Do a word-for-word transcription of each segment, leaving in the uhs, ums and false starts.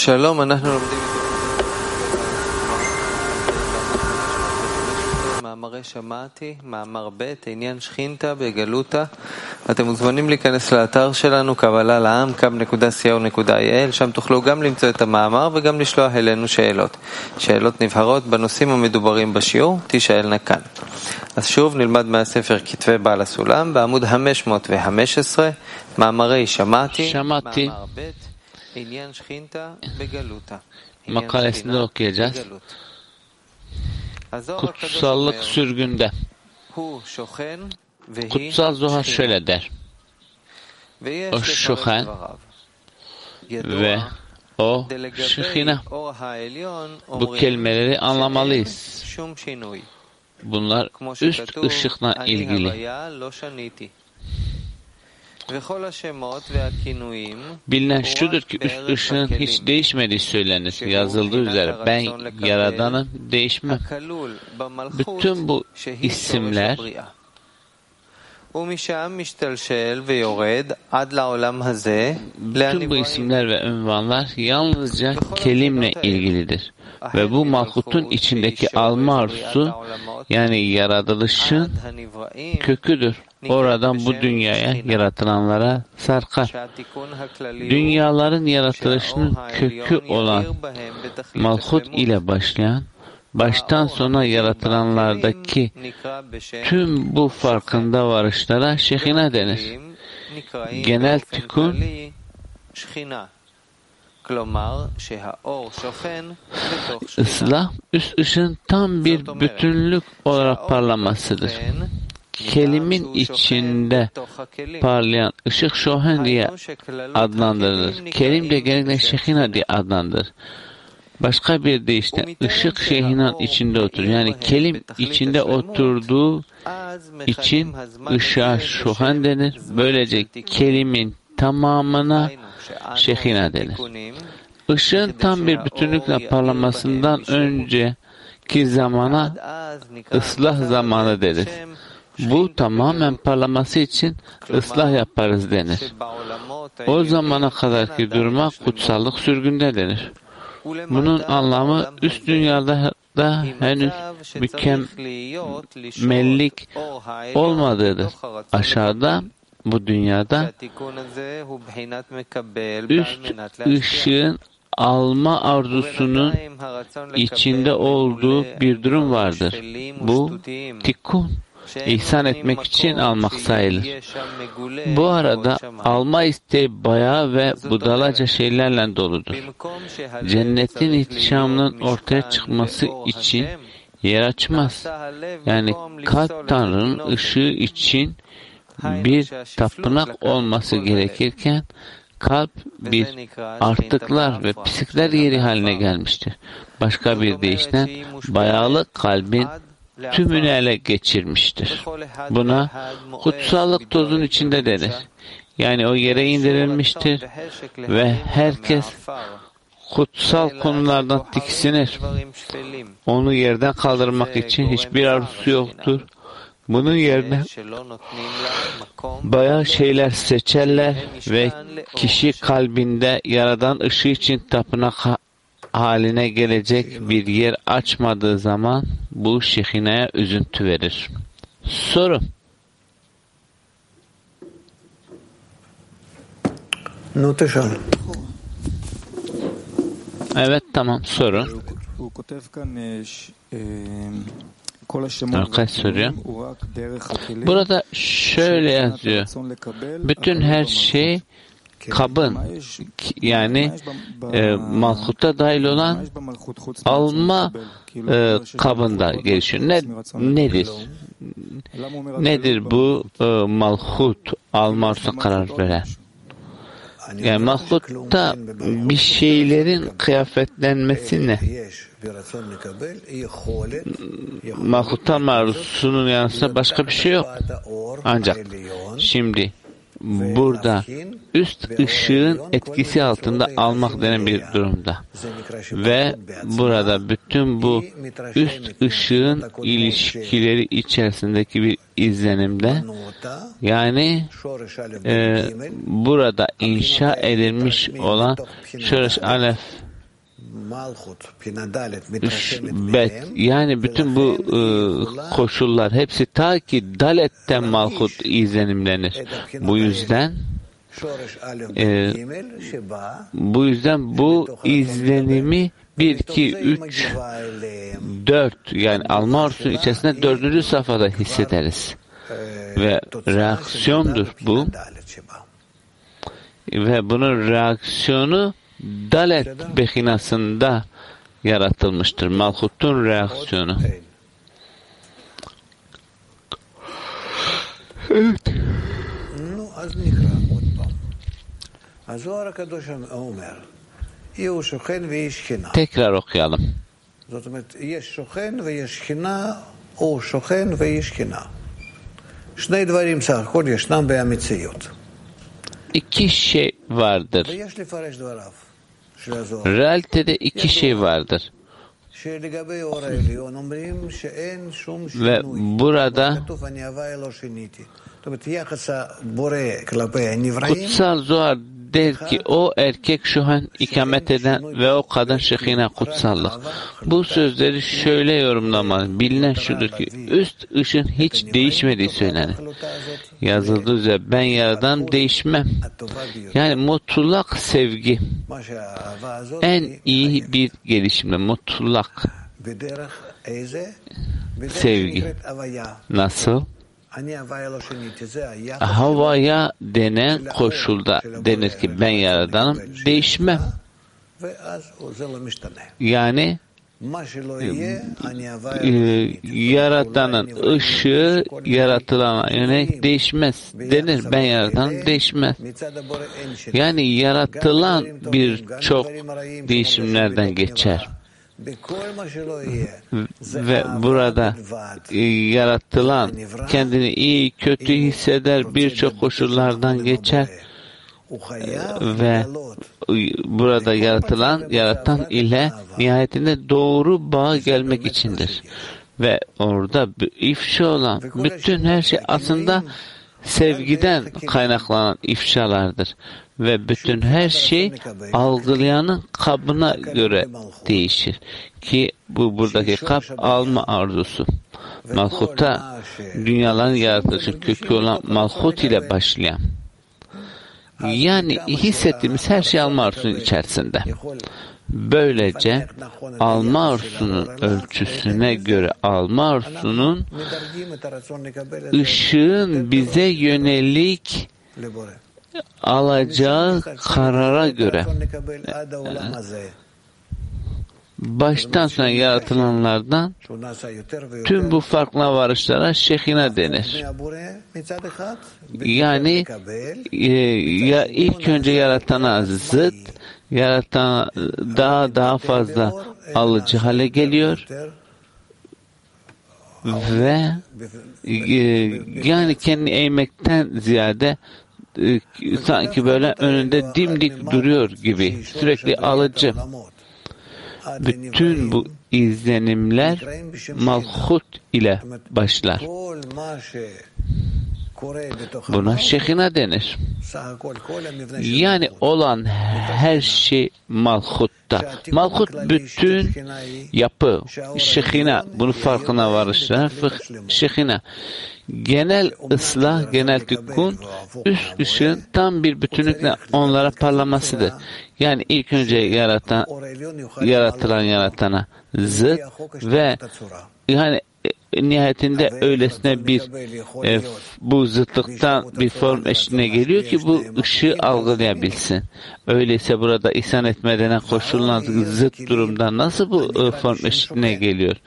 Shalom, אנחנו לומדים מאמרי שמעתי, מאמר ב', עניין שכינתה בגלותה. אתם מוזמנים להיכנס לאתר שלנו, קבלה לעם, קו נקודה סי או נקודה איי אל, שם תוכלו גם למצוא את המאמר וגם לשלוח אלינו שאלות. שאלות נבהרות בנושאים המדוברים בשיעור, תישאלנה כאן. אז שוב נלמד מהספר כתבי בעל הסולם, בעמוד חמש מאות וחמש עשרה, מאמרי שמעתי, Şamati מאמר ב', עניין שכינתה בגלותה. makalesinde okuyacağız. Kutsallık sürgünde. Kutsal Zohar şöyle der. O şuhen ve o şıhine. Bu kelimeleri anlamalıyız. Bunlar üst ışıkla ilgili. Bilinen şudur ki üst ışığın hiç değişmediği söylenir. Yazıldığı üzere ben Yaradan'ım, değişmem. Bütün bu isimler bütün bu isimler ve ünvanlar yalnızca kelimle ilgilidir. Ve bu malhutun içindeki alma arzusu, yani yaratılışın köküdür. Oradan bu dünyaya yaratılanlara sarkar. Dünyaların yaratılışının kökü olan malhut ile başlayan, baştan sona yaratılanlardaki tüm bu farkında varışlara şehina denir. Genel tükun, ıslah, üst ışığın tam bir bütünlük olarak parlamasıdır. Kelimin içinde parlayan ışık şohen diye adlandırılır. Kelim de genellikle şehina diye adlandırılır. Başka bir deyişle ışık şehinan içinde oturur. Yani kelim içinde oturduğu için ışığa şohen denir. Böylece kelimin tamamına şehina denir. Işığın tam bir bütünlükle parlamasından önceki zamana ıslah zamanı denir. Bu tamamen parlaması için ıslah yaparız denir. O zamana kadarki duruma kutsallık sürgünde denir. Bunun anlamı üst dünyada da henüz mükemmellik olmadığıdır. Aşağıda bu dünyada üst ışığın alma arzusunun içinde olduğu bir durum vardır. Bu tikkun, ihsan etmek için almak sayılır. Bu arada alma isteği bayağı ve budalaca şeylerle doludur. Cennetin ihtişamının ortaya çıkması için yer açmaz. Yani kalp Tanrı'nın ışığı için bir tapınak olması gerekirken kalp bir artıklar ve pislikler yeri haline gelmiştir. Başka bir deyişle bayağılık kalbin tümünü ele geçirmiştir. Buna kutsallık tozun içinde denir. Yani o yere indirilmiştir ve herkes kutsal konulardan tiksinir. Onu yerden kaldırmak için hiçbir arzusu yoktur. Bunun yerine bayağı şeyler seçerler ve kişi kalbinde Yaradan ışığı için tapınak haline gelecek bir yer açmadığı zaman bu şehineye üzüntü verir. Soru. Evet, tamam, soru. Arkadaş soruyor. Burada şöyle yazıyor. Bütün her şey kabın, yani e, malhuta dahil olan alma e, kabında gelişiyor. Ne, nedir? Nedir bu e, malhut alma arzusuna karar veren? Yani malhutta bir şeylerin kıyafetlenmesi ne? Malhuttan maruzunun yanısında başka bir şey yok. Ancak şimdi burada üst ışığın etkisi altında almak denen bir durumda. Ve burada bütün bu üst ışığın ilişkileri içerisindeki bir izlenimde, yani e, burada inşa edilmiş olan şöreş alef Bet, yani bütün bu e, koşullar hepsi ta ki Dalet'ten Malhut izlenimlenir. Bu yüzden e, bu yüzden bu izlenimi bir, iki, üç, dört yani alma arzusunun içerisinde dördüncü safhada hissederiz. Ve reaksiyondur bu. Ve bunun reaksiyonu Dalet behinasında yaratılmıştır. Malhut'un reaksiyonu. Evet. Tekrar okuyalım. İki şey vardır. Realitede iki şey vardır. Ve burada Kutsal Zohar der ki o erkek şu an ikamet eden ve o kadın şekine kutsallık. Bu sözleri şöyle yorumlamalı. Bilinen şudur ki üst ışın hiç değişmediği söylenir. Yazıldığı üzere ben yaradan değişmem. Yani mutlak sevgi en iyi bir gelişimde. Mutlak sevgi. Nasıl? Havaya denen koşulda denir ki ben yaradanım, değişmem. Yani e, yaratanın ışığı yaratılana yönelik değişmez denir. Ben yaratanım, değişmez. Yani yaratılan birçok değişimlerden geçer. Ve burada e, yaratılan kendini iyi kötü hisseder, birçok koşullardan geçer ve burada yaratılan yaratan ile nihayetinde doğru bağa gelmek içindir. Ve orada ifşa olan bütün her şey aslında sevgiden kaynaklanan ifşalardır. Ve bütün her şey algılayanın kabına göre değişir. Ki bu buradaki kap alma arzusu. Malhut'a dünyaların yaratılışı kökü olan Malhut ile başlayan. Yani hissettiğimiz her şey alma arzusunun içerisinde. Böylece alma arzusunun ölçüsüne göre alma arzusunun ışığın bize yönelik alacağı karara göre baştan sona yaratılanlardan tüm bu farklı varışlara şehina denir. Yani e, ya ilk önce yaratana zıt, yaratan daha daha fazla alıcı hale geliyor ve e, yani kendini eğmekten ziyade e, sanki böyle önünde dimdik duruyor gibi sürekli alıcı. Bütün bu izlenimler Malhut ile başlar. Buna şehina denir. Yani olan her şey Malhut'ta. Malhut bütün yapı, şehina, bunu farkına varışlar, şehina. Genel ıslah, genel tükun, üst ışığın tam bir bütünlükle onlara parlamasıdır. Yani ilk önce yaratan, yaratılan yaratana zıt ve yani nihayetinde öylesine bir e, bu zıtlıktan bir form eşliğine geliyor ki bu ışığı algılayabilsin. Öyleyse burada ihsan etme denen koşulan zıt durumdan nasıl bu e, form eşliğine geliyor?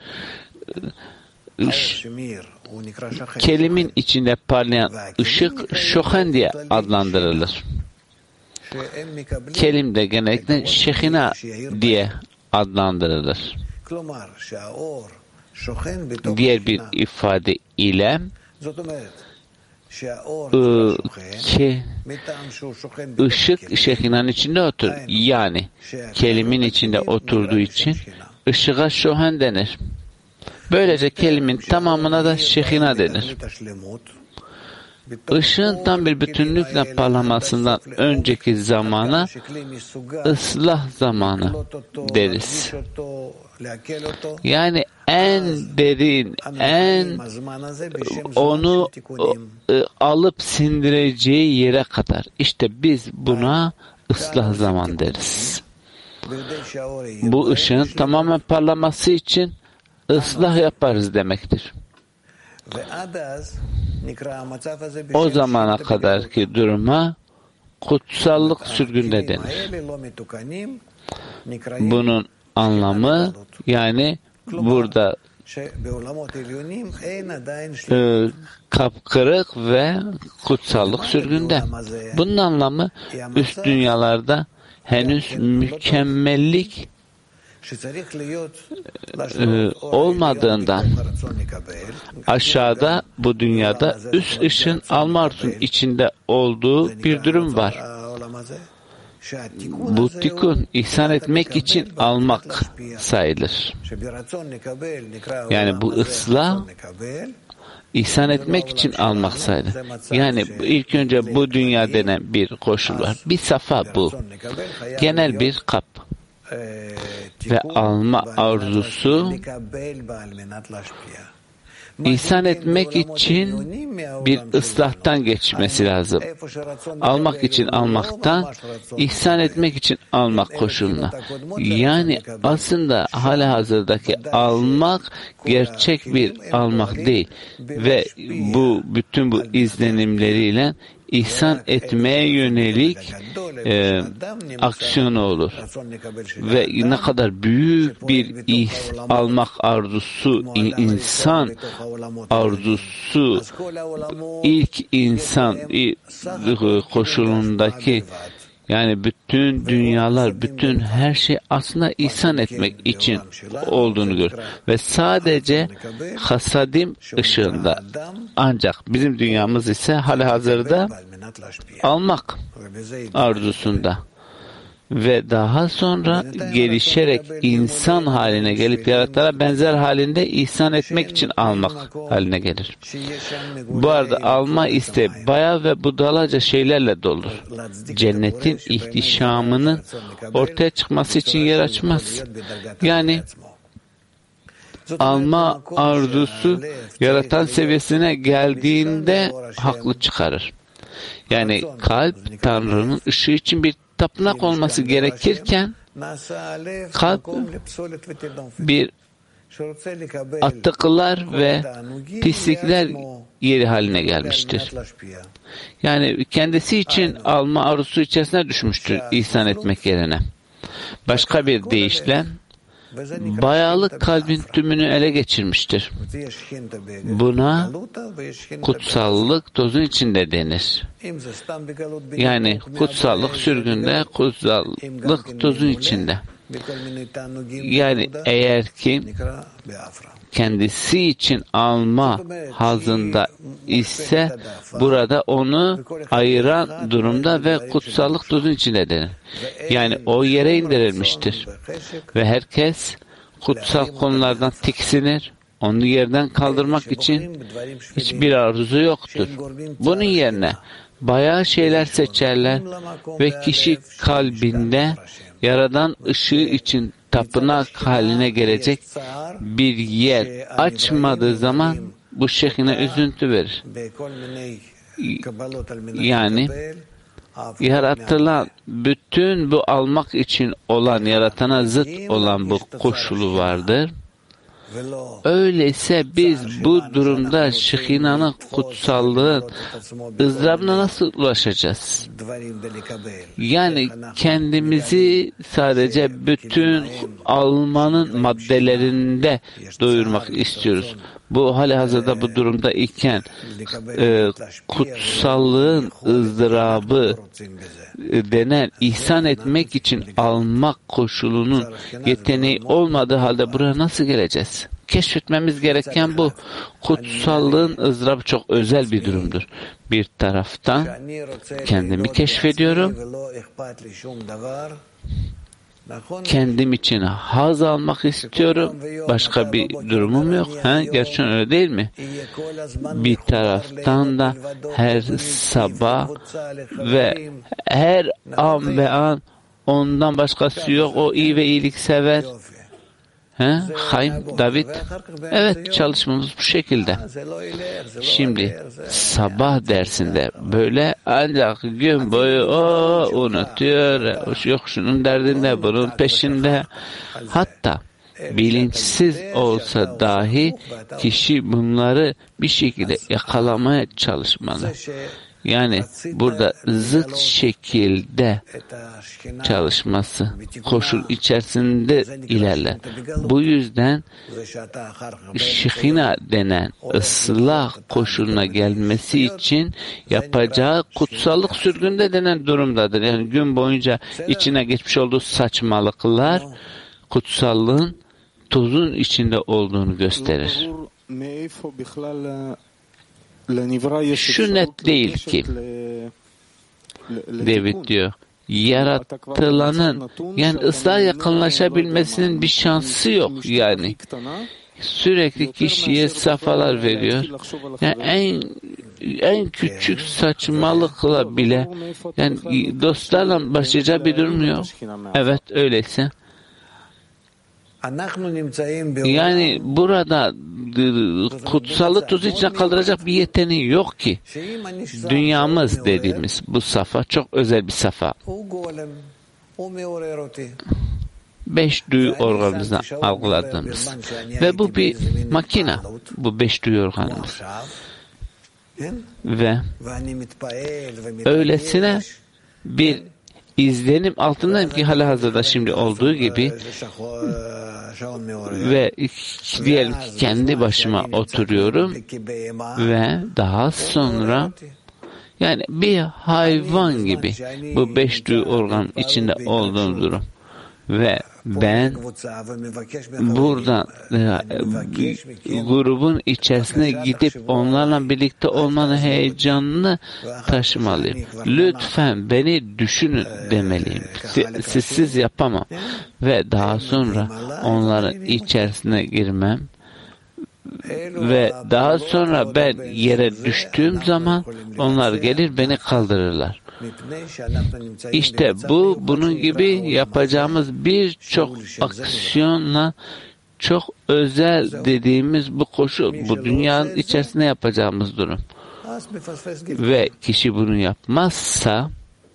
Iş, kelimin içinde parlayan ışık şohen diye adlandırılır. Kelim de genellikle şehina diye adlandırılır. Diğer bir ifade ile ı, ki ışık şehinanın içinde otur. Yani kelimin içinde oturduğu için ışığa şohen denir. Böylece kelimin tamamına da şehina denir. ışığın tam bir bütünlükle parlamasından önceki zamana ıslah zamanı deriz. Yani en derin, en onu alıp sindireceği yere kadar. İşte biz buna ıslah zaman deriz. Bu ışığın tamamen parlaması için ıslah yaparız demektir. O zamana kadarki duruma kutsallık sürgünde denir. Bunun anlamı yani burada e, kapkırık ve kutsallık sürgünde. Bunun anlamı üst dünyalarda henüz mükemmellik e, olmadığından aşağıda bu dünyada üst ışın alma arzusunun içinde olduğu bir durum var. Bu tikun ihsan etmek için almak sayılır. Yani bu ıslah ihsan etmek için almak sayılır. Yani ilk önce bu dünya denen bir koşul var. Bir safa bu. Genel bir kap. Ve alma arzusu İhsan etmek için bir ıslahtan geçmesi lazım. Almak için almaktan, ihsan etmek için almak koşuluna. Yani aslında halihazırdaki almak gerçek bir almak değil. Ve bu bütün bu izlenimleriyle ihsan etmeye yönelik e, aksiyon olur. Ve ne kadar büyük bir is, almak arzusu, insan arzusu, ilk insan koşulundaki yani bütün dünyalar, bütün her şey aslında ihsan etmek için olduğunu gör. Ve sadece hasadim ışığında. Ancak bizim dünyamız ise halihazırda almak arzusunda. Ve daha sonra gelişerek insan haline gelip yaratana benzer halinde ihsan etmek için almak haline gelir. Bu arada alma isteği bayağı ve budalaca şeylerle doludur. Cennetin ihtişamının ortaya çıkması için yer açmaz. Yani alma arzusu yaratan seviyesine geldiğinde haklı çıkarır. Yani kalp Tanrı'nın ışığı için bir tapınak olması gerekirken kalp bir atıklar ve pislikler yeri haline gelmiştir. Yani kendisi için alma arzusu içerisine düşmüştür ihsan etmek yerine. Başka bir deyişle bayağılık kalbin tümünü ele geçirmiştir. Buna kutsallık tozun içinde denir. Yani kutsallık sürgünde, kutsallık tozun içinde. Yani eğer ki kendisi için alma hazında ise burada onu ayıran durumda ve kutsallık tozun içinde denir. Yani o yere indirilmiştir. Ve herkes kutsal konulardan tiksinir. Onu yerden kaldırmak için hiçbir arzu yoktur. Bunun yerine bayağı şeyler seçerler ve kişi kalbinde Yaradan ışığı için tapınak haline gelecek bir yer açmadığı zaman bu şeyhine üzüntü verir. Yani yaratılan bütün bu almak için olan, yaratana zıt olan bu koşulu vardır. Öyleyse biz bu durumda Şehina'nın kutsallığın ızdırabına nasıl ulaşacağız? Yani kendimizi sadece bütün almanın maddelerinde doyurmak istiyoruz. Bu halihazırda bu durumda iken e, kutsallığın ızdırabı e, denen ihsan etmek için almak koşulunun yeteneği olmadığı halde buraya nasıl geleceğiz? Keşfetmemiz gereken bu. Kutsallığın ızdırabı çok özel bir durumdur. Bir taraftan kendimi keşfediyorum kendim için haz almak istiyorum. Başka bir durumum yok. Ha? Gerçekten öyle değil mi? Bir taraftan da her sabah ve her an ve an ondan başkası yok. O iyi ve iyilik sever. He? Haim, David. Evet, çalışmamız bu şekilde. Şimdi sabah dersinde böyle ancak gün boyu o unutuyor. Yok şunun derdinde, bunun peşinde. Hatta bilinçsiz olsa dahi kişi bunları bir şekilde yakalamaya çalışmalı. Yani burada zıt şekilde çalışması koşul içerisinde ilerler. Bu yüzden şihina denen ıslah koşuluna gelmesi için yapacağı kutsallık sürgünde denen durumdadır. Yani gün boyunca içine geçmiş olduğu saçmalıklar kutsallığın tozun içinde olduğunu gösterir. Şu net değil ki David diyor, yaratılanın yani ıslah yakınlaşabilmesinin bir şansı yok yani. Sürekli kişiye safalar veriyor. Yani en en küçük saçmalıkla bile yani dostlarla başlayacağı bir durum yok. Evet, öyleyse. Yani burada kutsallık tuzu içine kaldıracak bir yeteneği yok ki. Dünyamız dediğimiz bu safa çok özel bir safa. Beş duyu organımızdan algıladığımız. Ve bu bir makina. Bu beş duyu organımız. Ve öylesine bir izlenim altındayım ki halihazırda şimdi olduğu gibi ve diyelim ki kendi başıma oturuyorum ve daha sonra yani bir hayvan gibi bu beş duyu organ içinde olduğum durum ve ben buradan e, grubun içerisine gidip onlarla birlikte olmanın heyecanını taşımalıyım. Lütfen beni düşünün demeliyim. Sizsiz yapamam. Ve daha sonra onların içerisine girmem ve daha sonra ben yere düştüğüm zaman onlar gelir beni kaldırırlar. İşte bu bunun gibi yapacağımız birçok aksiyonla çok özel dediğimiz bu koşu, bu dünyanın içerisinde yapacağımız durum. Ve kişi bunu yapmazsa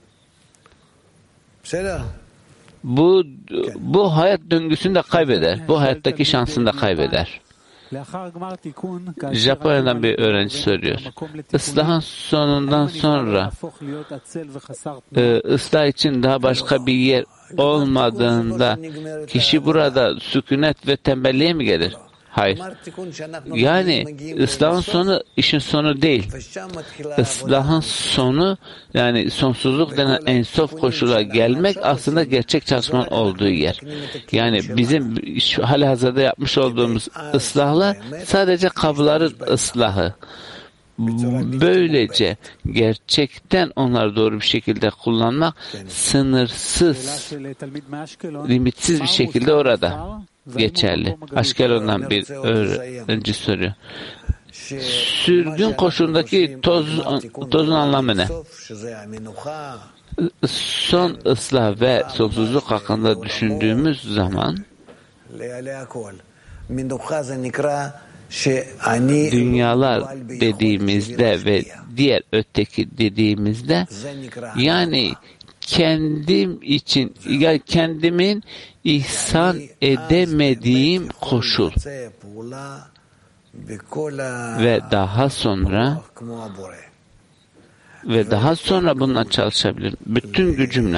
bu bu hayat döngüsünü de kaybeder. Bu hayattaki şansını da kaybeder. Japonya'dan bir öğrenci soruyor. Islahın sonundan sonra e, ıslah için daha başka bir yer olmadığında kişi burada sükunet ve tembelliğe mi gelir? Hayır. Yani ıslahın sonu işin sonu değil. Islahın sonu yani sonsuzluk denen ensof koşula gelmek aslında gerçek çalışmanın olduğu yer. Yani bizim şu halihazırda yapmış olduğumuz ıslahlar sadece kabların ıslahı. Böylece gerçekten onları doğru bir şekilde kullanmak sınırsız, limitsiz bir şekilde orada geçerli. Aşkelon'dan bir öğrenci soruyor. Sürgün koşulundaki toz, tozun anlamı ne? Son ıslah ve sonsuzluk hakkında düşündüğümüz zaman dünyalar dediğimizde ve diğer öteki dediğimizde yani kendim için yani kendimin ihsan edemediğim koşul ve daha sonra ve daha sonra bununla çalışabilirim. Bütün gücümle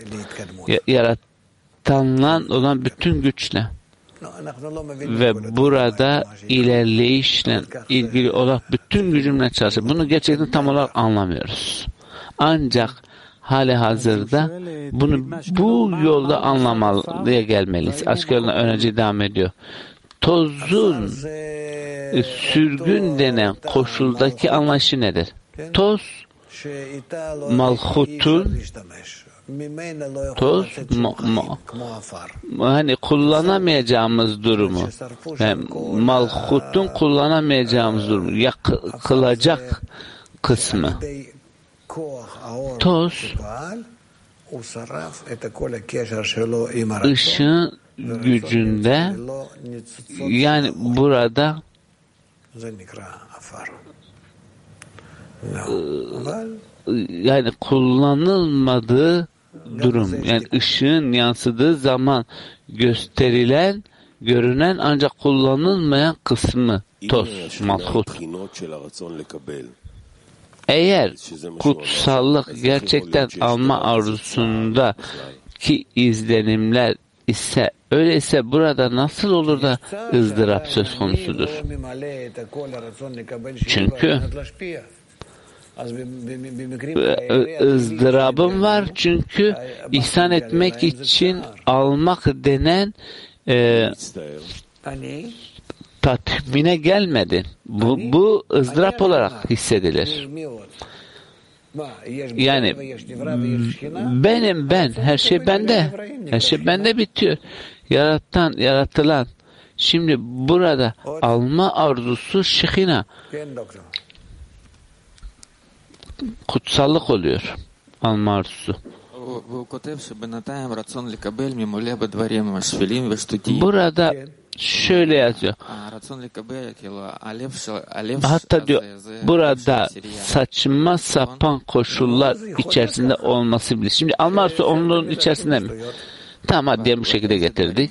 yaratanla olan bütün güçle ve burada ilerleyişle ilgili olarak bütün gücümle çalışıyorum. Bunu gerçekten tam olarak anlamıyoruz. Ancak hali hazırda bunu bu yolda anlamalıya gelmeliyiz. Aşkıyla öğrenci devam ediyor. Tozun sürgün denen koşuldaki anlayışı nedir? Toz malhutun Toz, ma, ma, hani kullanamayacağımız durumu, yani malhutun kullanamayacağımız durumu, yakılacak kısmı. Toz, ışığın gücünde, yani burada yani kullanılmadığı durum, yani ışığın yansıdığı zaman gösterilen, görünen ancak kullanılmayan kısmı toz, malhut. Eğer kutsallık gerçekten alma arzusunda ki izlenimler ise, öyleyse burada nasıl olur da ızdırap söz konusudur? Çünkü ızdırabım var, çünkü ihsan etmek için almak denen e, tatmine gelmedi. Bu, bu ızdırap olarak hissedilir. Yani benim ben, her şey bende. Her şey bende bitiyor. Yaratan, yaratılan. Şimdi burada alma arzusu şıhina. Kutsallık oluyor. Alma arzusu. Burada şöyle yazıyor. Hatta diyor, burada saçma sapan koşullar içerisinde olması bile. Şimdi alma arzusu onun içerisinde mi? Tamam, hadi diyelim bu şekilde getirdik.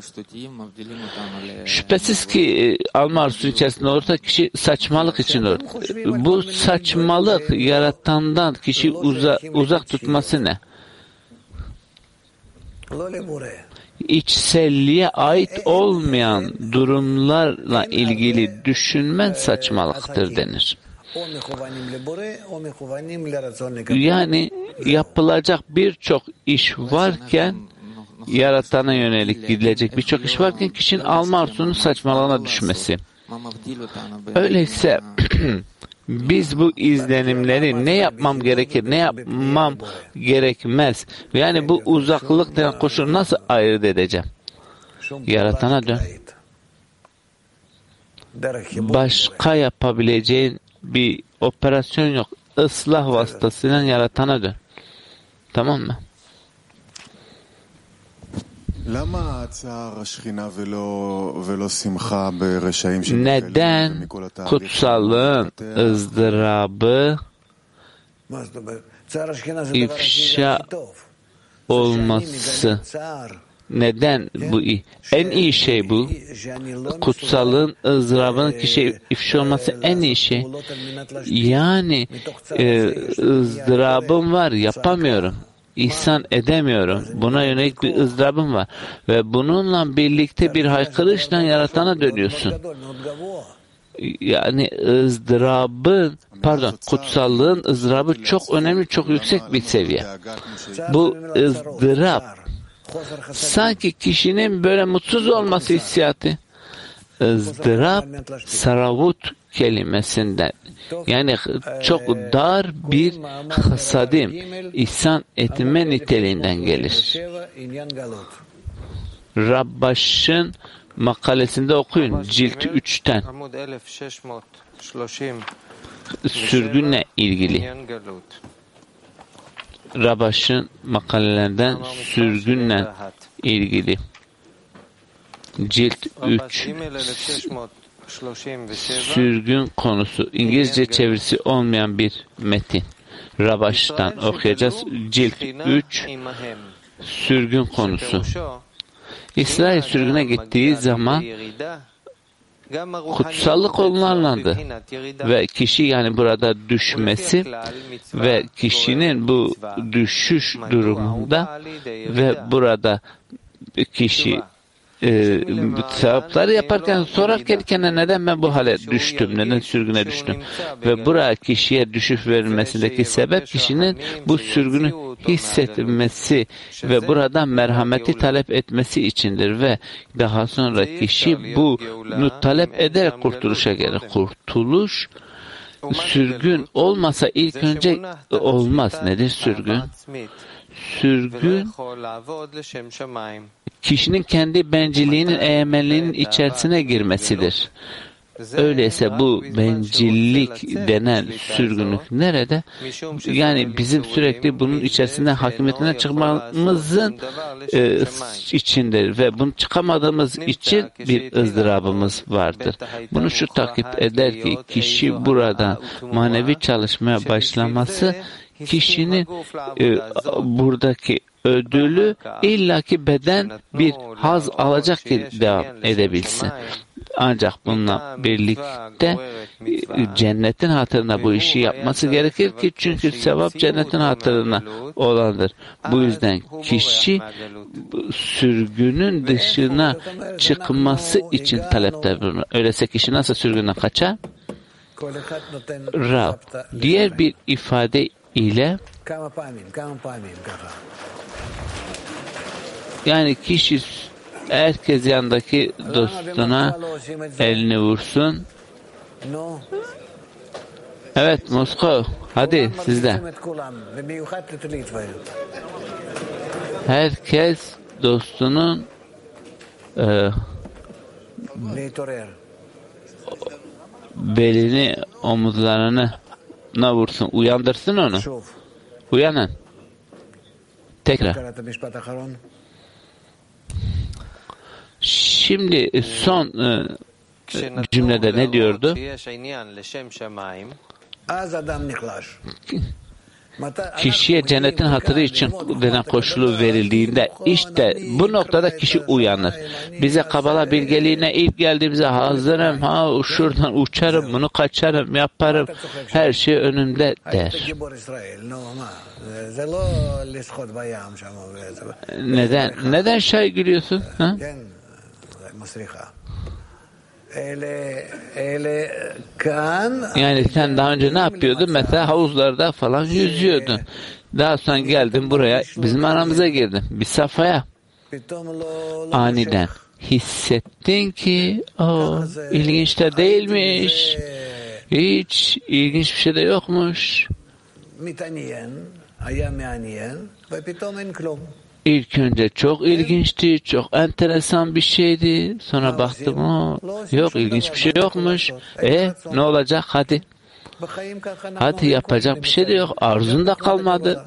Şüphesiz ki alma arzusu içerisinde olursa kişi saçmalık için olur. Bu saçmalık yaratandan kişi uza, uzak tutması ne? İçselliğe ait olmayan durumlarla ilgili düşünmen saçmalıktır denir. Yani yapılacak birçok iş varken, yaratana yönelik gidilecek birçok iş varken kişinin alma arzusunun saçmalığına düşmesi. Öyleyse biz bu izlenimleri ne yapmam gerekir, ne yapmam gerekmez? Yani bu uzaklık denen koşulu nasıl ayırt edeceğim? Yaratana dön. Başka yapabileceğin bir operasyon yok. Islah vasıtasıyla yaratana dön. Tamam mı? Neden kutsallığın ızdırabı ifşa olması? Neden bu iyi? En iyi şey bu. Kutsallığın ızdırabının kişiye ifşa olması en iyi şey. Yani e, ızdırabım var, yapamıyorum. İhsan edemiyorum. Buna yönelik bir ızdırabım var. Ve bununla birlikte bir haykırışla yaratana dönüyorsun. Yani ızdırabın, pardon, kutsallığın ızdırabı çok önemli, çok yüksek bir seviye. Bu ızdırap sanki kişinin böyle mutsuz olması hissiyatı. ızdırap saravut kelimesinden, yani çok dar bir hasadim, ihsan etme niteliğinden gelir. Rabbaş'ın makalesinde okuyun, cilt üçten. Sürgünle ilgili. Rabbaş'ın makalelerinden sürgünle ilgili. Cilt üç. Sürgün konusu. İngilizce çevirisi olmayan bir metin. Rabbaş'tan okuyacağız. Cilt üç. Sürgün konusu. İsrail sürgüne gittiği zaman kutsallık onlarlandı ve kişi, yani burada düşmesi ve kişinin bu düşüş durumunda ve burada kişi e, sevapları yaparken sorar kendine, neden ben bu hale düştüm, neden sürgüne düştüm? Ve buraya kişiye düşüş verilmesindeki sebep kişinin bu sürgünü hissetmesi ve buradan merhameti talep etmesi içindir ve daha sonra kişi bunu talep ederek kurtuluşa gelir. Kurtuluş sürgün olmasa ilk önce olmaz. Nedir sürgün? sürgün kişinin kendi bencilliğinin, eğmenliğinin içerisine girmesidir. Öyleyse bu bencillik denen sürgünlük nerede? Yani bizim sürekli bunun içerisinden hakimiyetinden çıkmamızın e, içindedir ve bunu çıkamadığımız için bir ızdırabımız vardır. Bunu şu takip eder ki kişi burada manevi çalışmaya başlaması kişinin e, buradaki ödülü illaki beden bir haz alacak ki devam edebilsin. Ancak bununla birlikte cennetin hatırına bu işi yapması gerekir ki çünkü sevap cennetin hatırına olandır. Bu yüzden kişi sürgünün dışına çıkması için talepte bulunur. Öyleyse kişi nasıl sürgünden kaçar? Rab diğer bir ifade ile yani kişi herkes yanındaki dostuna elini vursun. Evet Moskova, hadi sizde. Herkes dostunun e, belini, omuzlarını na vursun, uyandırsın onu. Uyanın. Tekrar. Şimdi son e, cümlede ne diyordu? Kişiye cennetin hatırı için denen koşulu verildiğinde işte bu noktada kişi uyanır. Bize Kabala bilgeliğine ilk geldiğimizde hazırım, ha şuradan uçarım, bunu kaçarım, yaparım, her şey önümde der. Neden? Neden şay gülüyorsun? Ha? Yani sen daha önce ne yapıyordun? Mesela havuzlarda falan yüzüyordun. Daha sonra geldin buraya, bizim aramıza girdin. Bir safhaya. Aniden hissettin ki o ilginç de değilmiş. Hiç ilginç bir şey de yokmuş. İlk önce çok ilginçti, çok enteresan bir şeydi. Sonra baktım, o yok ilginç bir şey yokmuş. E ne olacak? Hadi. Hadi yapacak bir şey de yok. Arzun da kalmadı.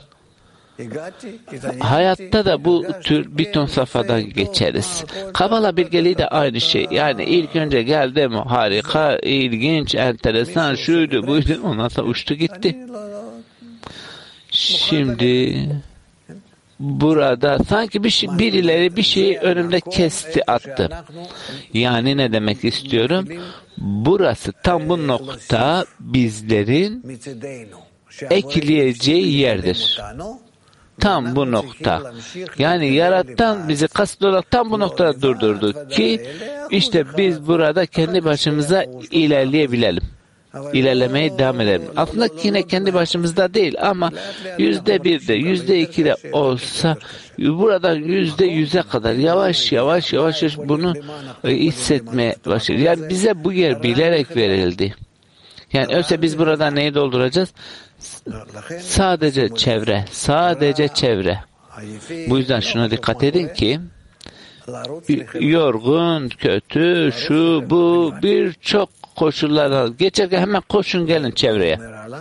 Hayatta da bu tür bir ton safhadan geçeriz. Kabala bilgeliği de aynı şey. Yani ilk önce geldim, harika, ilginç, enteresan, şuydu, buydu. Ondan sonra uçtu gitti. Şimdi burada sanki bir şey, birileri bir şeyi önümde kesti, attı. Yani ne demek istiyorum? Burası tam bu nokta bizlerin ekleyeceği yerdir. Tam bu nokta. Yani yaratan bizi kasıtlı olarak tam bu noktada durdurdu ki işte biz burada kendi başımıza ilerleyebilelim. İlerlemeye devam edelim. Aslında yine kendi başımızda değil ama yüzde birde, yüzde ikide olsa buradan yüzde yüze kadar yavaş yavaş yavaş yavaş bunu hissetmeye başlıyoruz. Yani bize bu yer bilerek verildi. Yani öyleyse biz burada neyi dolduracağız? Sadece çevre, sadece çevre. Bu yüzden şuna dikkat edin ki yorgun, kötü, şu, bu birçok koşullardan geçerken hemen koşun gelin çevreye.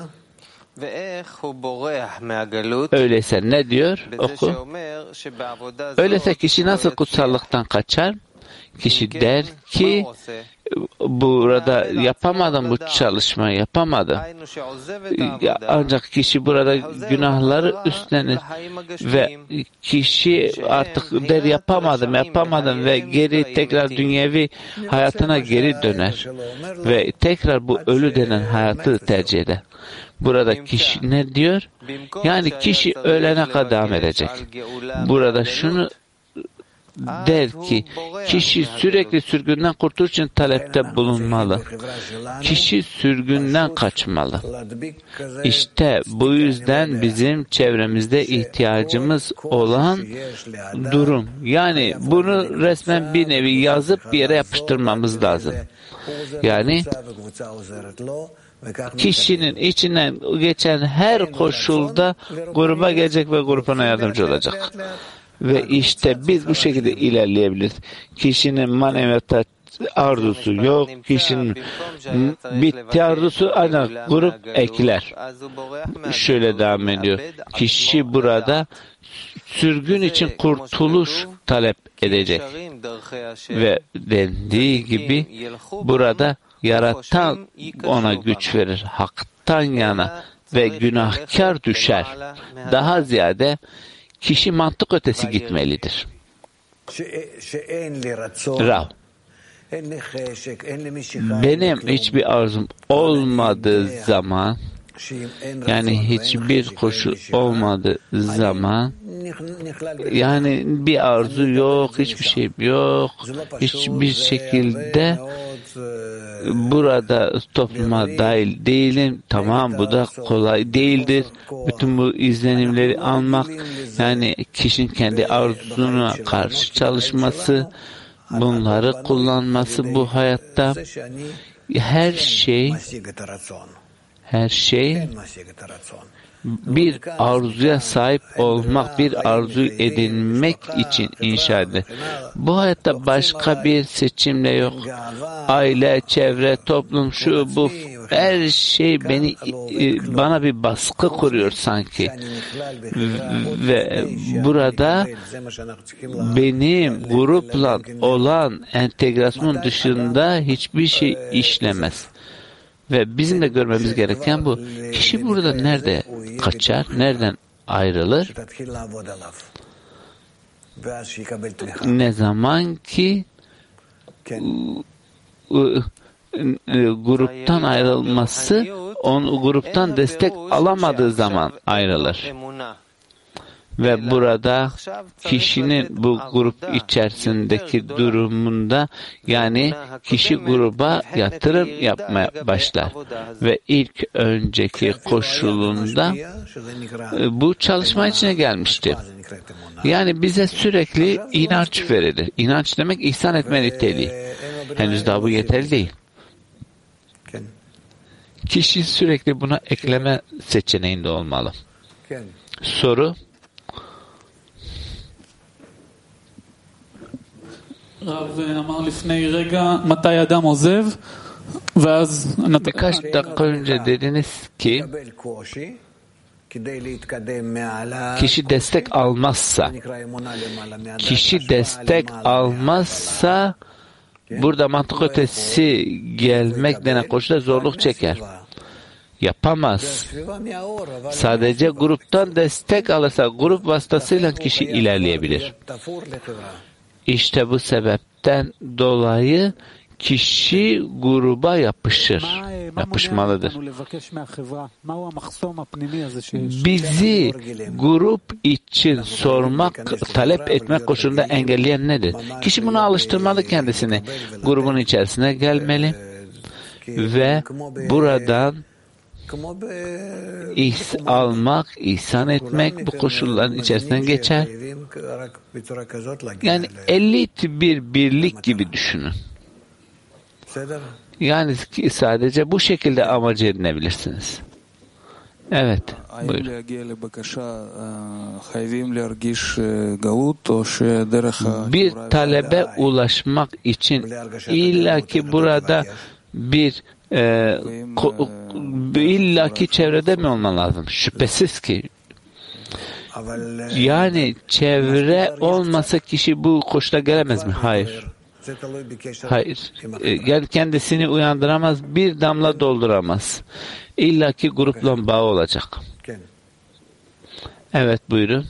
Öyleyse ne diyor? Oku. Öyleyse kişi nasıl kutsallıktan kaçar? Kişi der ki burada yapamadım, bu çalışmayı yapamadım. Ancak kişi burada günahları üstlenir ve kişi artık der yapamadım, yapamadım ve geri tekrar dünyevi hayatına geri döner ve tekrar bu ölü denen hayatı tercih eder. Burada kişi ne diyor? Yani kişi ölene kadar devam edecek. Burada şunu der ki kişi sürekli sürgünden kurtuluş için talepte bulunmalı. Kişi sürgünden kaçmalı. İşte bu yüzden bizim çevremizde ihtiyacımız olan durum. Yani bunu resmen bir nevi yazıp bir yere yapıştırmamız lazım. Yani kişinin içinden geçen her koşulda gruba gelecek ve grubuna yardımcı olacak. Ve işte biz bu şekilde ilerleyebiliriz. Kişinin maneviyatta arzusu yok, kişinin bitti arzusu ancak grup ekler. Şöyle devam ediyor. Kişi burada sürgün için kurtuluş talep edecek. Ve dendiği gibi burada yaratan ona güç verir. Haktan yana ve günahkar düşer. Daha ziyade kişi mantık ötesi gitmelidir. Rav, benim hiçbir arzum olmadığı zaman, yani hiçbir koşul olmadığı zaman, yani bir arzu yok, hiçbir şey yok, hiçbir şekilde burada topluma dahil değilim. Tamam, bu da kolay değildir. Bütün bu izlenimleri almak, yani kişinin kendi arzusuna karşı çalışması, bunları kullanması bu hayatta, her şey her şey bir arzuya sahip olmak, bir arzu edinmek için inşa edilir. Bu hayatta başka bir seçimle yok. Aile, çevre, toplum, şu bu, her şey beni bana bir baskı kuruyor sanki. Ve burada benim grupla olan entegrasyon dışında hiçbir şey işlemez. Ve bizim de görmemiz gereken bu. Kişi burada nerede kaçar, nereden ayrılır? Ne zaman ki gruptan ayrılması, on gruptan destek alamadığı zaman ayrılır. Ve burada kişinin bu grup içerisindeki durumunda, yani kişi gruba yatırım yapmaya başlar. Ve ilk önceki koşulunda bu çalışma içine gelmişti. Yani bize sürekli inanç verilir. İnanç demek ihsan etme niteliği. Henüz daha bu yeterli değil. Kişi sürekli buna ekleme seçeneğinde olmalı. Soru: Birkaç dakika önce dediniz ki kişi destek almazsa, kişi destek almazsa burada mantık ötesi gelmek denen koşulda zorluk çeker. Yapamaz. Sadece gruptan destek alırsa, grup vasıtasıyla kişi ilerleyebilir. İşte bu sebepten dolayı kişi gruba yapışır, yapışmalıdır. Bizi grup için sormak, talep etmek koşulunda engelleyen nedir? Kişi buna alıştırmalı kendisini. Grubun içerisine gelmeli ve buradan İhs almak, ihsan etmek bu koşulların içerisinden geçer. Yani elit bir birlik gibi düşünün. Yani sadece bu şekilde amacı edinebilirsiniz. Evet, buyurun. Bir talebe ulaşmak için illaki burada bir e, ko, illaki çevrede mi olman lazım? Şüphesiz ki. Yani çevre olmasa kişi bu koşula gelemez mi? Hayır. Hayır. Yani kendisini uyandıramaz, bir damla dolduramaz. İlla ki grupla bağı olacak. Evet, buyurun.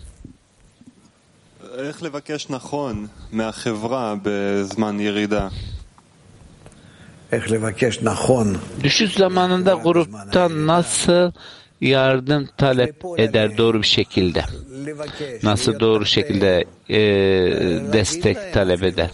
Düşüş zamanında gruptan nasıl yardım talep eder doğru bir şekilde? Nasıl doğru şekilde e, destek talep eder?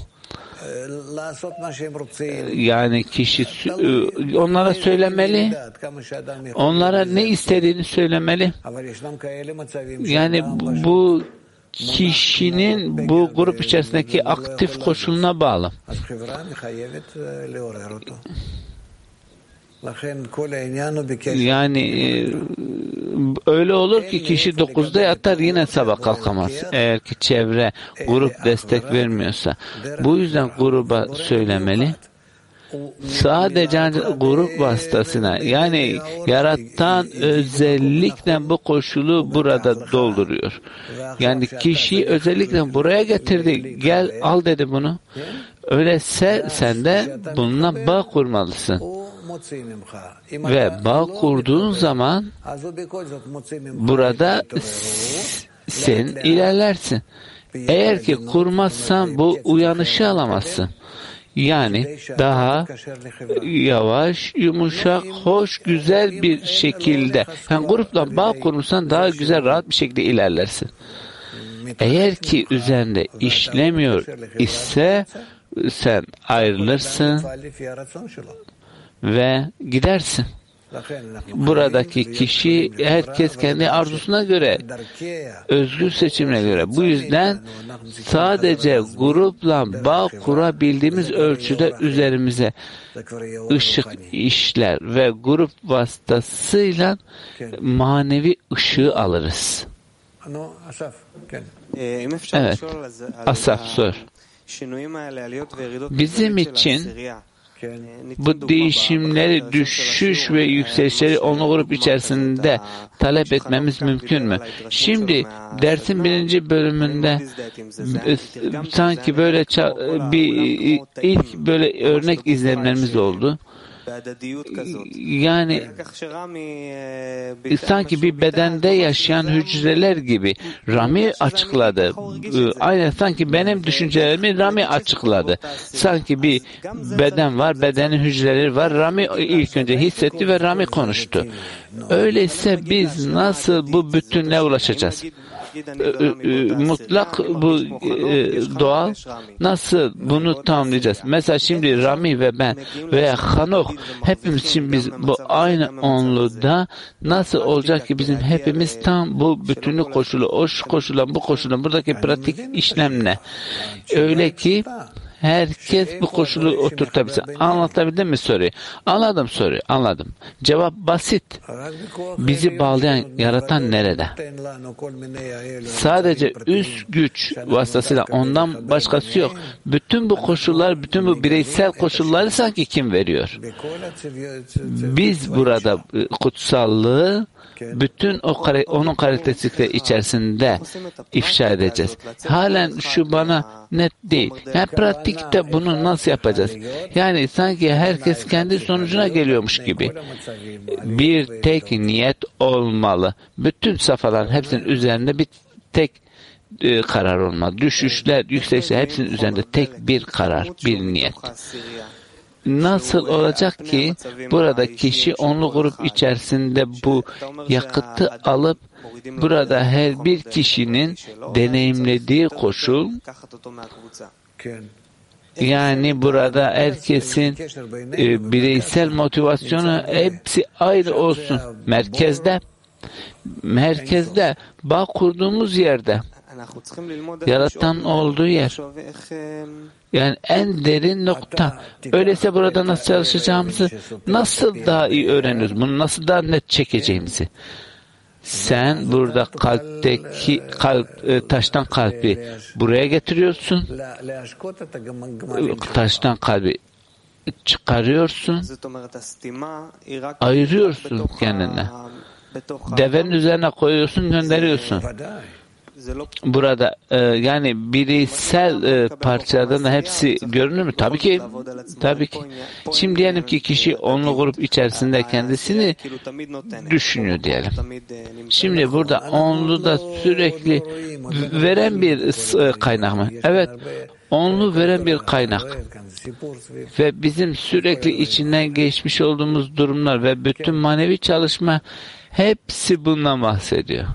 Yani kişi onlara söylemeli, onlara ne istediğini söylemeli. Yani bu kişinin bu grup içerisindeki aktif koşuluna bağlı. Yani öyle olur ki kişi dokuzda yatar yine sabah kalkamaz. Eğer ki çevre, grup destek vermiyorsa. Bu yüzden gruba söylemeli. Sadece grup vasıtasına, yani yaratan özellikle bu koşulu burada dolduruyor. Yani kişiyi özellikle buraya getirdi. Gel al dedi bunu. Öyleyse sen de bununla bağ kurmalısın. Ve bağ kurduğun zaman burada sen ilerlersin. Eğer ki kurmazsan bu uyanışı alamazsın. Yani daha yavaş, yumuşak, hoş, güzel bir şekilde, yani grupla bağ kurursan daha güzel, rahat bir şekilde ilerlersin. Eğer ki üzerinde işlemiyor ise sen ayrılırsın ve gidersin. Buradaki kişi, herkes kendi arzusuna göre, özgür seçimine göre. Bu yüzden sadece grupla bağ kurabildiğimiz ölçüde üzerimize ışık işler ve grup vasıtasıyla manevi ışığı alırız. Evet, Asaf sor. Bizim için bu değişimleri, düşüş ve yükselişleri onlu grup içerisinde talep etmemiz mümkün mü? Şimdi dersin birinci bölümünde sanki böyle bir ilk böyle örnek izlenmemiz oldu. Yani sanki bir bedende yaşayan hücreler gibi Rami açıkladı. Aynen sanki benim düşüncelerimi Rami açıkladı. Sanki bir beden var, bedenin hücreleri var. Rami ilk önce hissetti ve Rami konuştu. Öyleyse biz nasıl bu bütünle ulaşacağız? Mutlak bu doğal, nasıl bunu tamamlayacağız? Mesela şimdi Rami ve ben veya Hanok hepimiz için biz bu aynı onluda nasıl olacak ki bizim hepimiz tam bu bütünlük koşulu, o koşulan bu koşulan buradaki pratik işlemle öyle ki herkes bu koşulu oturtabilsin. Anlatabildim mi soruyu? Anladım soruyu, anladım. Cevap basit. Bizi bağlayan, yaratan nerede? Sadece üst güç vasıtasıyla, ondan başkası yok. Bütün bu koşullar, bütün bu bireysel koşulları sanki kim veriyor? Biz burada kutsallığı bütün o onun karakteristikleri içerisinde ifşa edeceğiz. Halen şu bana net değil. Yani pratikte bunu nasıl yapacağız? Yani sanki herkes kendi sonucuna geliyormuş gibi. Bir tek niyet olmalı. Bütün safhaların hepsinin üzerinde bir tek e, karar olmalı. Düşüşler, yükselişler hepsinin üzerinde tek bir karar, bir niyet. Nasıl olacak ki burada kişi onlu grup içerisinde bu yakıtı alıp burada her bir kişinin deneyimlediği koşul, yani burada herkesin e, bireysel motivasyonu hepsi ayrı olsun. Merkezde merkezde bağ kurduğumuz yerde, yaratan olduğu yer. Yani en derin nokta. Öyleyse burada nasıl çalışacağımızı, nasıl daha iyi öğreniyoruz, bunu nasıl daha net çekeceğimizi. Sen burada kalpteki kalp, taştan kalbi buraya getiriyorsun. Taştan kalbi çıkarıyorsun. Ayırıyorsun kendine. Devenin üzerine koyuyorsun, gönderiyorsun. Burada e, yani bireysel e, parçalardan da hepsi görünür mü? Tabii ki. Tabii ki. Şimdi diyelim ki kişi onlu grup içerisinde kendisini düşünüyor diyelim. Şimdi burada onlu da sürekli veren bir e, kaynak mı? Evet. Onlu veren bir kaynak. Ve bizim sürekli içinden geçmiş olduğumuz durumlar ve bütün manevi çalışma hepsi bundan bahsediyor.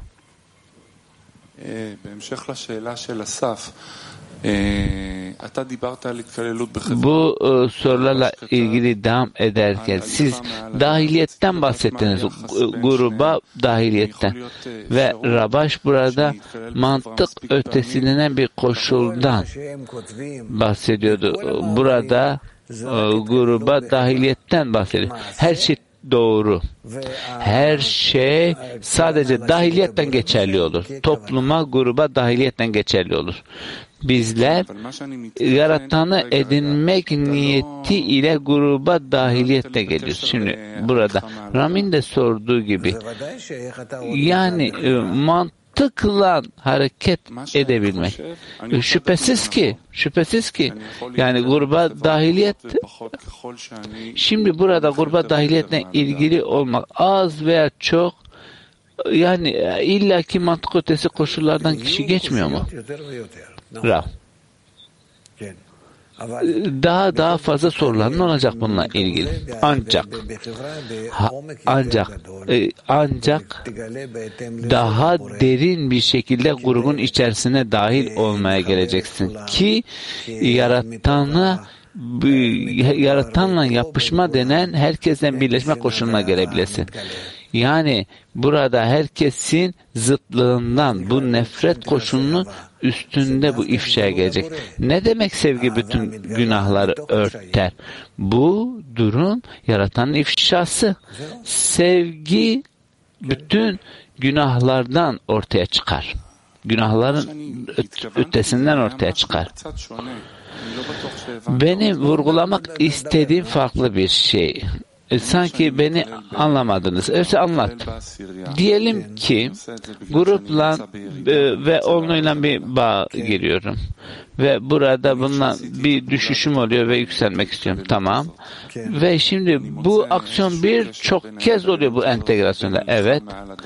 Bu e, sorularla ilgili devam ederken siz dahiliyetten bahsettiniz, gruba dahiliyetten ve Rabaş burada mantık ötesinden bir koşuldan bahsediyordu. Burada gruba dahiliyetten bahsediyor. Her şey doğru. Her şey sadece dahiliyetten geçerli olur. Topluma, gruba dahiliyetten geçerli olur. Bizler yaratanı edinmek niyeti ile gruba dahiliyette geliyoruz. Şimdi burada Ramin de sorduğu gibi yani mantıkla hareket edebilmek. Şüphesiz ki, şüphesiz ki yani gruba dahiliyet, şimdi burada gruba dahiliyetle ilgili olmak az veya çok, yani illaki mantık ötesi koşullardan kişi geçmiyor mu? Rav. Daha daha fazla sorular ne olacak bununla ilgili? Ancak ha, ancak e, ancak daha derin bir şekilde grubun içerisine dahil olmaya geleceksin ki yaratanı yaratanla yapışma denen herkesten birleşme koşuluna gelebilesin. Yani burada herkesin zıtlığından bu nefret koşulunun üstünde bu ifşaya gelecek. Ne demek sevgi bütün günahları örter? Bu durum yaratanın ifşası. Sevgi bütün günahlardan ortaya çıkar. Günahların ötesinden ortaya çıkar. Benim vurgulamak istediğim farklı bir şey. Sanki beni anlamadınız. Öyleyse anlat. Diyelim ki grupla ve onunla bir bağ giriyorum. Ve burada bununla bir düşüşüm oluyor ve yükselmek istiyorum. Tamam. Ve şimdi bu aksiyon birçok kez oluyor bu entegrasyonda. Evet.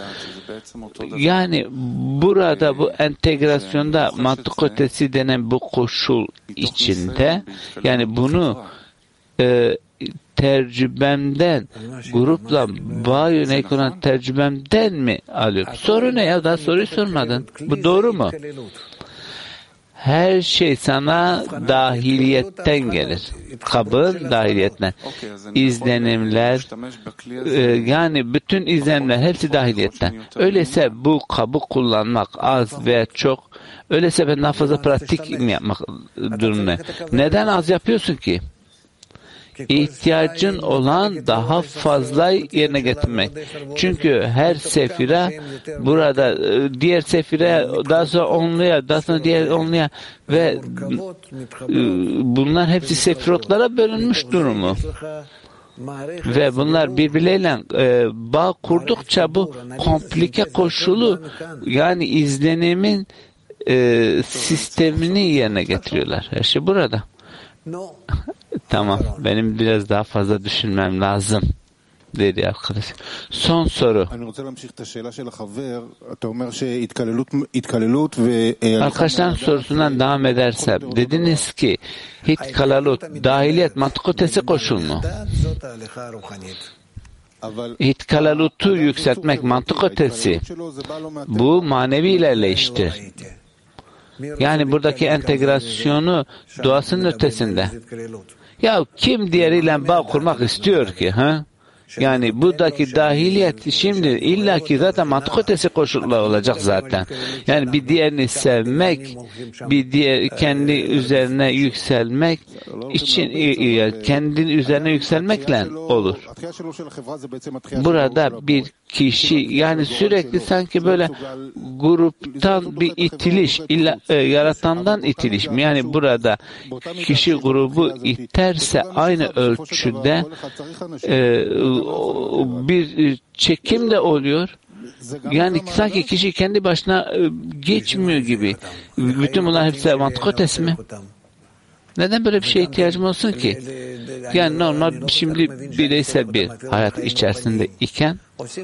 Yani burada bu entegrasyonda mantık ötesi denen bu koşul içinde, yani bunu e, tecrübemden, grupla bağ yönelik olan tecrübemden mi alıyorum? Soru ne ya? Daha soruyu sormadın. Bu doğru mu? Her şey sana dahiliyetten gelir. Kabın dahiliyetten. İzlenimler, e, yani bütün izlenimler hepsi dahiliyetten. Öyleyse bu kabı kullanmak az veya çok, öyleyse ben daha fazla pratik mi yapmak durumunda? Neden az yapıyorsun ki? İhtiyacın olan daha fazla yerine getirmek. Çünkü her sefire burada diğer sefire, daha sonra onluya, daha sonra diğer onluya ve bunlar hepsi sefirotlara bölünmüş durumu. Ve bunlar birbirleriyle e, bağ kurdukça bu komplike koşulu, yani izlenimin e, sistemini yerine getiriyorlar. Her şey burada. Tamam, benim biraz daha fazla düşünmem lazım dedi arkadaş. Son soru. Arkadaşların sorusundan devam edersem, dediniz ki hitkalalut, dahiliyet mantık ötesi koşul mu? Hitkalalutu yükseltmek mantık ötesi. Bu manevi ilerleyiştir. Yani buradaki entegrasyonu doğasının ötesinde. Ya kim diğeriyle bağ kurmak istiyor ki? Ha? Yani buradaki dahiliyet şimdi illaki zaten mantık ötesi koşullar olacak zaten. Yani bir diğerini sevmek, bir diğer kendi üzerine yükselmek için, kendin üzerine yükselmekle olur. Burada bir kişi, yani sürekli sanki böyle gruptan bir itiliş, illa, e, yaratandan itiliş. Yani burada kişi grubu iterse aynı ölçüde e, bir çekim de oluyor. Yani sanki kişi kendi başına geçmiyor gibi. Bütün bunlar hepsi mantık ötesi mi? Neden böyle bir şeye ihtiyacım olsun ki? Yani normal şimdi bireysel bir hayat içerisinde iken,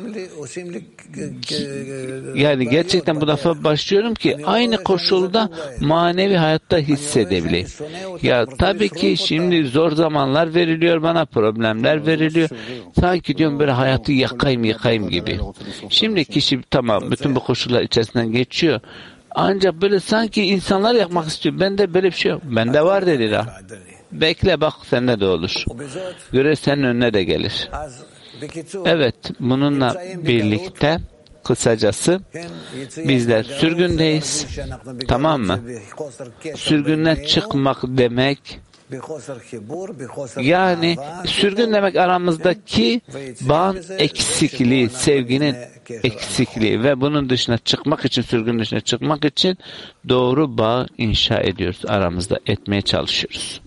yani gerçekten bu defa başlıyorum ki aynı koşulda manevi hayatta hissedebileyim. Ya tabii ki şimdi zor zamanlar veriliyor bana, problemler veriliyor. Sanki diyorum böyle hayatı yakayım yakayım gibi. Şimdi kişi tamam bütün bu koşullar içerisinden geçiyor. Ancak böyle sanki insanlar yakmak istiyor. Bende böyle bir şey yok. Bende var dedi ha. Bekle bak sende de olur. Göre senin önüne de gelir. Evet, bununla birlikte kısacası bizler sürgündeyiz. Tamam mı? Sürgünden çıkmak demek Yani sürgün demek aramızdaki bağın eksikliği, sevginin eksikliği ve bunun dışına çıkmak için, sürgün dışına çıkmak için doğru bağ inşa ediyoruz. Aramızda etmeye çalışıyoruz.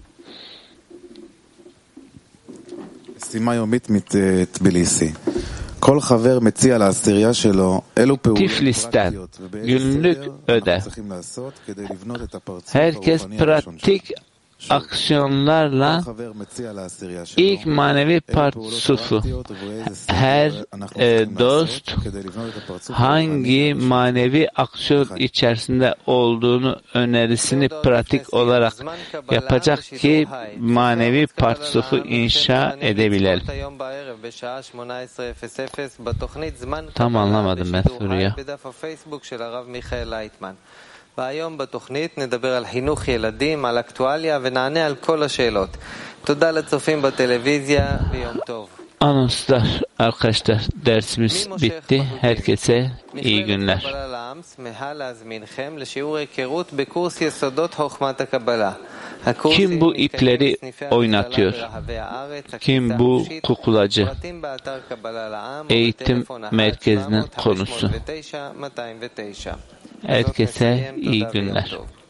משימה יומית מטביליסי. כל חבר מציע לעשירייה שלו אילו פעולות Tiflis'ten פרקטיות ובאיזה günlük סדר ödev. אנחנו צריכים לעשות כדי לבנות את הפרצוף Herkes הרוחני הראשון שלנו. pratik aksiyonlarla כל חבר מציע לעשירייה שלו ilk manevi אילו פעולות partsufu, פרקטיות ובאיזה סדר her אנחנו e, צריכים dost לעשות כדי לבנות את הפרצוף hangi הראשון. manevi aksiyon içerisinde olduğunu önerisini pratik olarak yapacak ki manevi partsufu inşa edebilelim. Tam anlamadım ben soruyu. והיום בתוכנית nadaber על חינוך ילדים, על אקטואליה ונענה על כל השאלות. תודה לצופים בטלוויזיה ויום טוב. Anonslar arkadaşlar, dersimiz bitti. Herkese iyi günler. Kim bu ipleri oynatıyor? Kim bu kukulacı? Eğitim merkezinin konusu. Herkese iyi günler.